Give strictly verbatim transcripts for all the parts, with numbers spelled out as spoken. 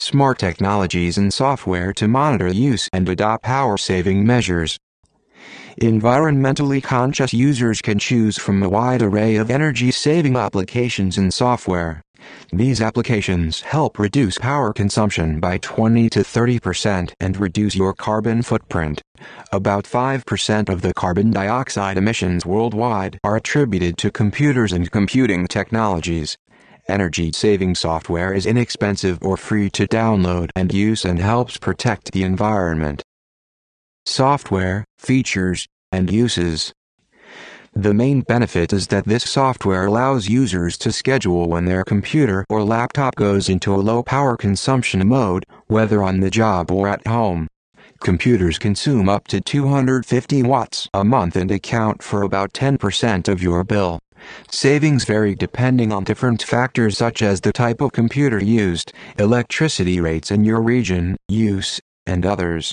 smart technologies and software to monitor use and adopt power-saving measures. Environmentally conscious users can choose from a wide array of energy-saving applications and software. These applications help reduce power consumption by twenty to thirty percent and reduce your carbon footprint. About five percent of the carbon dioxide emissions worldwide are attributed to computers and computing technologies. Energy-saving software is inexpensive or free to download and use and helps protect the environment. Software, features, and uses. The main benefit is that this software allows users to schedule when their computer or laptop goes into a low power consumption mode, whether on the job or at home. Computers consume up to two hundred fifty watts a month and account for about ten percent of your bill. Savings vary depending on different factors such as the type of computer used, electricity rates in your region, use, and others.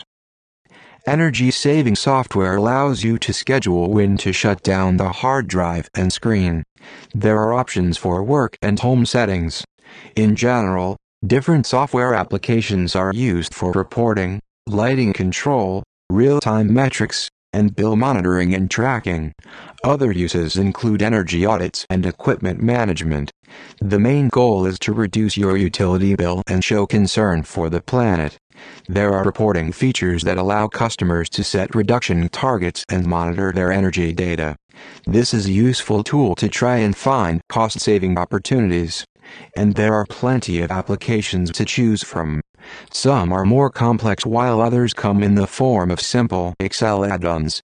Energy-saving software allows you to schedule when to shut down the hard drive and screen. There are options for work and home settings. In general, different software applications are used for reporting, lighting control, real-time metrics, and bill monitoring and tracking. Other uses include energy audits and equipment management. The main goal is to reduce your utility bill and show concern for the planet. There are reporting features that allow customers to set reduction targets and monitor their energy data. This is a useful tool to try and find cost-saving opportunities. And there are plenty of applications to choose from. Some are more complex while others come in the form of simple Excel add-ons.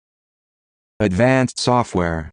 Advanced software.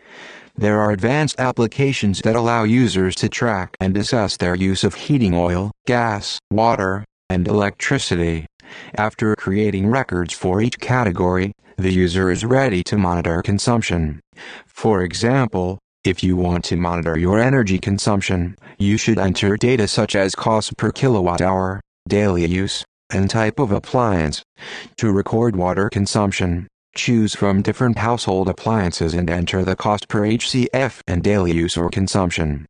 There are advanced applications that allow users to track and assess their use of heating oil, gas, water, and electricity. After creating records for each category, the user is ready to monitor consumption. For example, if you want to monitor your energy consumption, you should enter data such as cost per kilowatt hour, daily use, and type of appliance. To record water consumption, choose from different household appliances and enter the cost per H C F and daily use or consumption.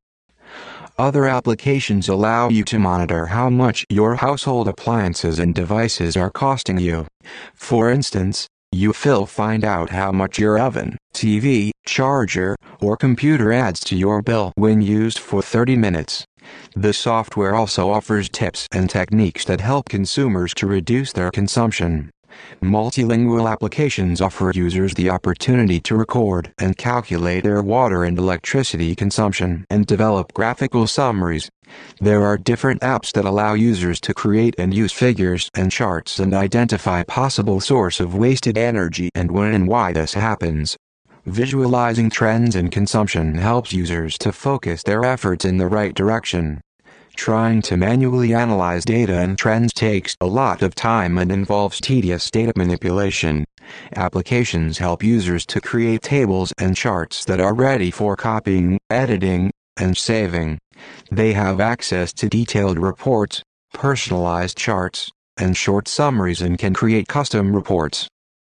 Other applications allow you to monitor how much your household appliances and devices are costing you. For instance, you will find out how much your oven, T V, charger, or computer adds to your bill when used for thirty minutes. The software also offers tips and techniques that help consumers to reduce their consumption. Multilingual applications offer users the opportunity to record and calculate their water and electricity consumption and develop graphical summaries. There are different apps that allow users to create and use figures and charts and identify possible source of wasted energy and when and why this happens. Visualizing trends in consumption helps users to focus their efforts in the right direction. Trying to manually analyze data and trends takes a lot of time and involves tedious data manipulation. Applications help users to create tables and charts that are ready for copying, editing, and saving. They have access to detailed reports, personalized charts, and short summaries and can create custom reports.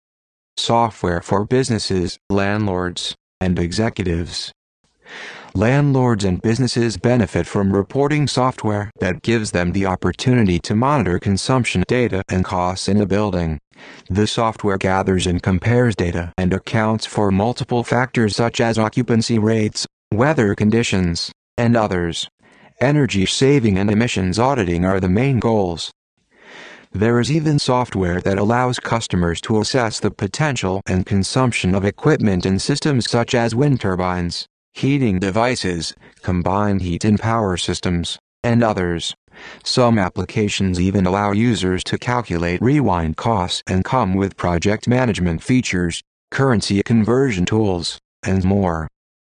Software for businesses, landlords, and executives. Landlords and businesses benefit from reporting software that gives them the opportunity to monitor consumption data and costs in a building. The software gathers and compares data and accounts for multiple factors such as occupancy rates, weather conditions, and others. Energy saving and emissions auditing are the main goals. There is even software that allows customers to assess the potential and consumption of equipment and systems such as wind turbines, heating devices, combined heat and power systems, and others. Some applications even allow users to calculate rewind costs and come with project management features, currency conversion tools, and more.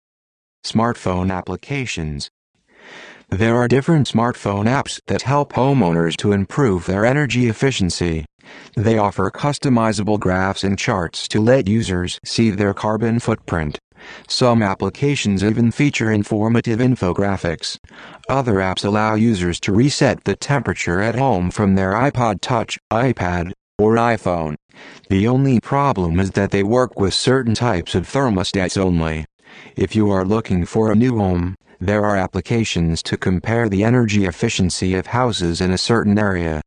Smartphone applications. There are different smartphone apps that help homeowners to improve their energy efficiency. They offer customizable graphs and charts to let users see their carbon footprint. Some applications even feature informative infographics. Other apps allow users to reset the temperature at home from their iPod Touch, iPad, or iPhone. The only problem is that they work with certain types of thermostats only. If you are looking for a new home, There are applications to compare the energy efficiency of houses in a certain area.